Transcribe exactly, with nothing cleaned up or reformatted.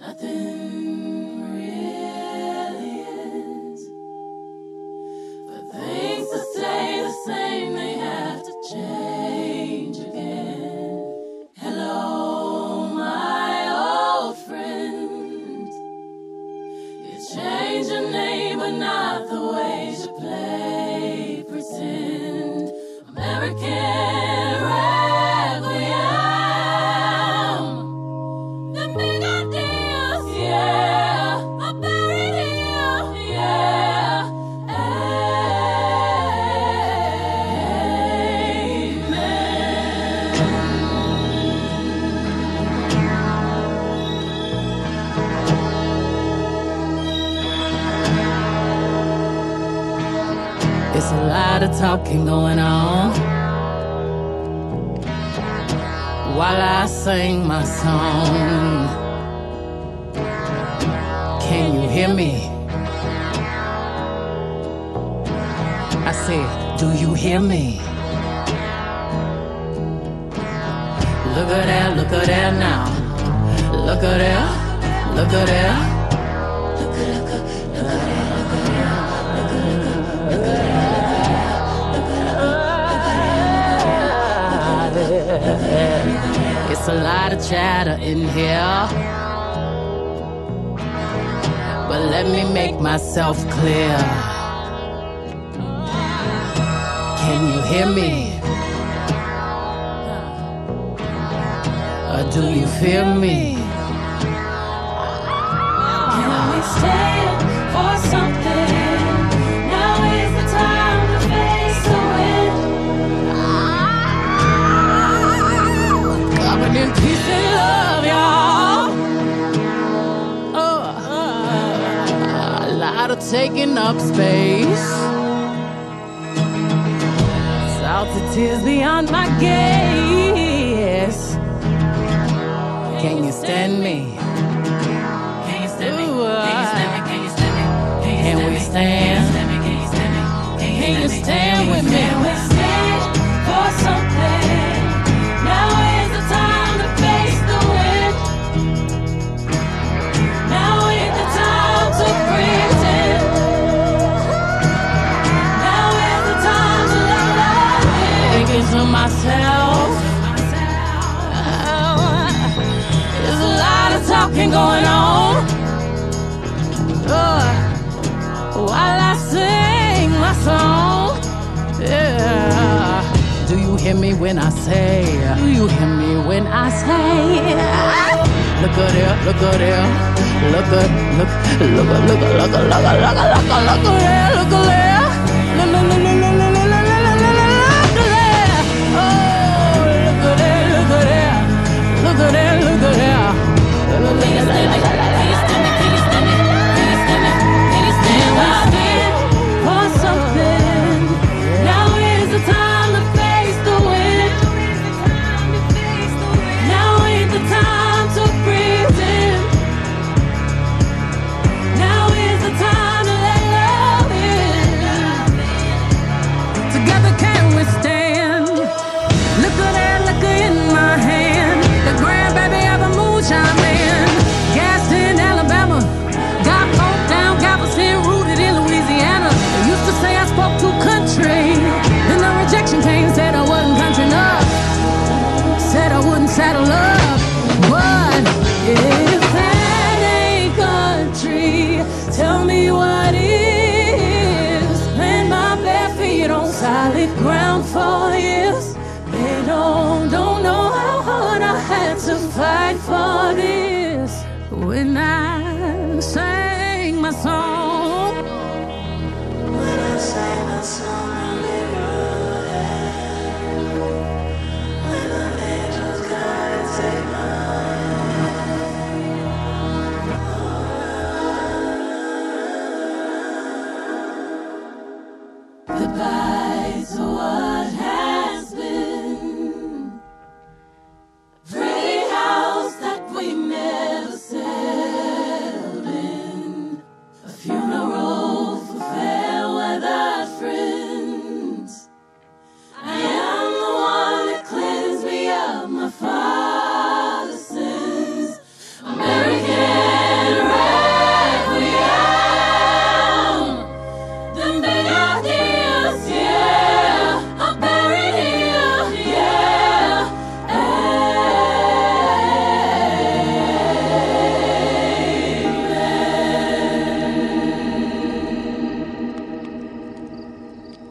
Nothing really is. For things to stay the same, they have to change again. Hello, my old friend. You change your name, but not the ways you play pretend. American It's a lot of talking going on while I sing my song. Can you hear me? I said, do you hear me? Look at that, look at that now. Look at that, look at that. Look at, look at, look at that. It's a lot of chatter in here, but let me make myself clear. Can you hear me? Or do you feel me? Can we stay for something? In peace and love, y'all. Oh, uh, a lot of taking up space. Salty tears beyond my gaze. Can you stand me? Can you stand me? Can you stand me? Can you stand me? Can we stand? Can you stand with me? Can we stand for something? Now is the time. To myself, oh, there's a lot of talking going on uh, while I sing my song. Yeah. Do you hear me when I say? Do you hear me when I say? Look at there, look at there, look at, look, look at, look at, look at, look at, look at, look at, look at there, look at there.